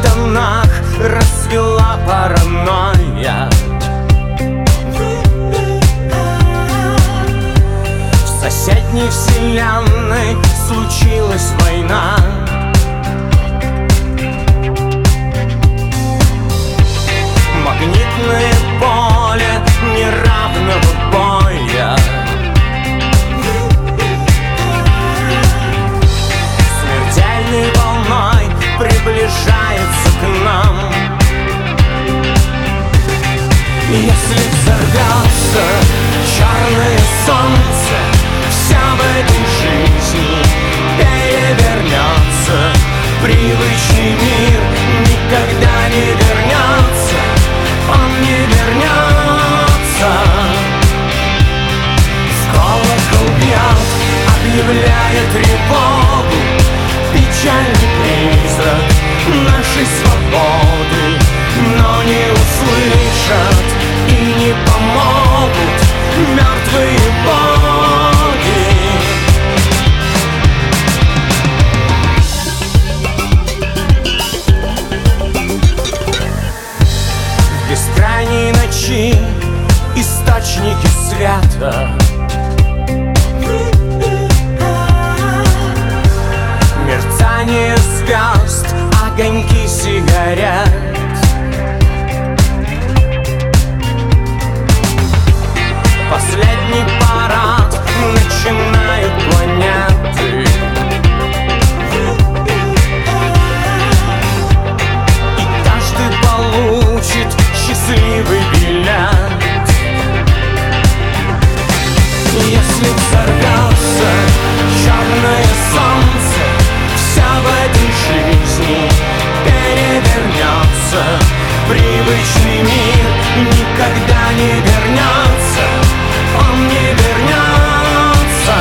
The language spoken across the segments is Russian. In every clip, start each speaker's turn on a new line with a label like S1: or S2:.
S1: тонах расцвела паранойя. В соседней вселенной случилась война. Магнитное поле неравного боя. Смертельной волной приближается к нам. Если взорвется черное солнце, вся в этой жизни перевернется. Привычный мир никогда не вернется. Он не вернется. В колокол бьет, объявляя тревогу, печальный призрак нашей свободы. Но не услышат и не помогут мертвые боги. В бескрайней ночи источники света. Мерцание звезд, огоньки сигарет. Последний парад начинают планеты. И каждый получит счастливый билет. Если взорвется черное солнце, вся в этой жизни перевернется. Привычный мир никогда не вернется. Он не вернется.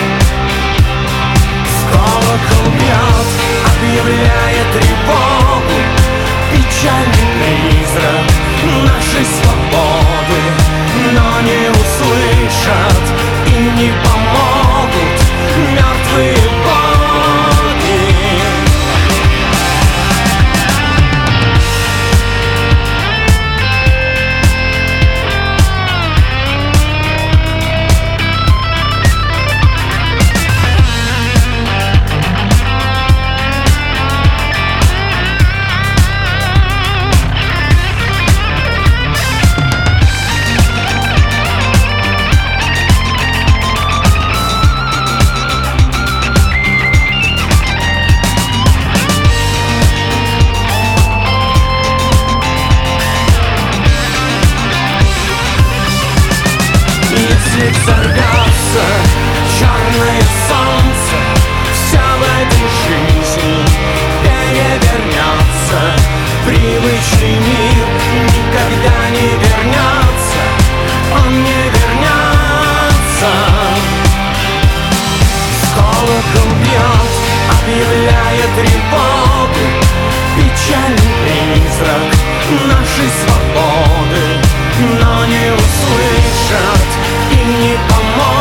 S1: В колокол бьет, объявляя тревогу, печальный призрак нашей свободы. Но не услышат и не помогут мертвые боги. Если взорвется черное солнце, вся в этой жизни перевернется. Привычный мир никогда не вернется. Он не вернется. Колокол бьет, объявляя тревогу, печальный призрак нашей свободы. Но не услышат и не помогут